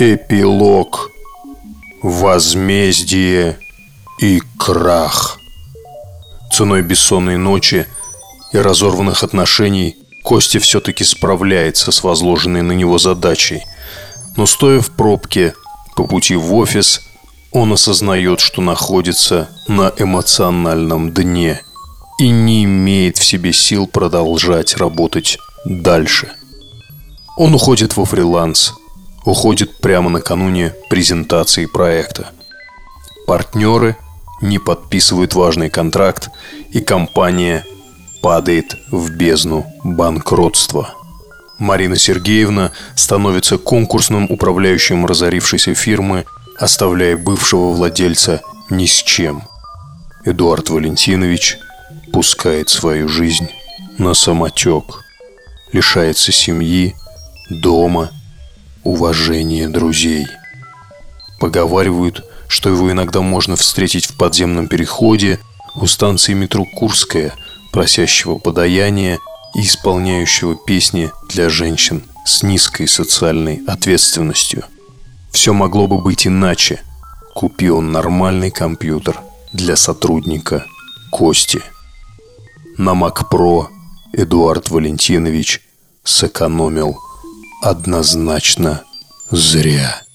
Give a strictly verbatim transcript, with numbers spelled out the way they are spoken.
Эпилог. Возмездие и крах. Ценой бессонной ночи и разорванных отношений Костя все-таки справляется с возложенной на него задачей. Но стоя в пробке по пути в офис, он осознает, что находится на эмоциональном дне и не имеет в себе сил продолжать работать дальше. Он уходит во фриланс. Уходит прямо накануне презентации проекта. Партнеры не подписывают важный контракт, и компания падает в бездну банкротства. Марина Сергеевна становится конкурсным управляющим разорившейся фирмы, оставляя бывшего владельца ни с чем. Эдуард Валентинович пускает свою жизнь на самотек, лишается семьи, дома, уважения друзей. Поговаривают, что его иногда можно встретить в подземном переходе у станции метро Курская, просящего подаяния и исполняющего песни для женщин с низкой социальной ответственностью. Все могло бы быть иначе, купи он нормальный компьютер для сотрудника Кости. На Mac Pro Эдуард Валентинович сэкономил однозначно зря.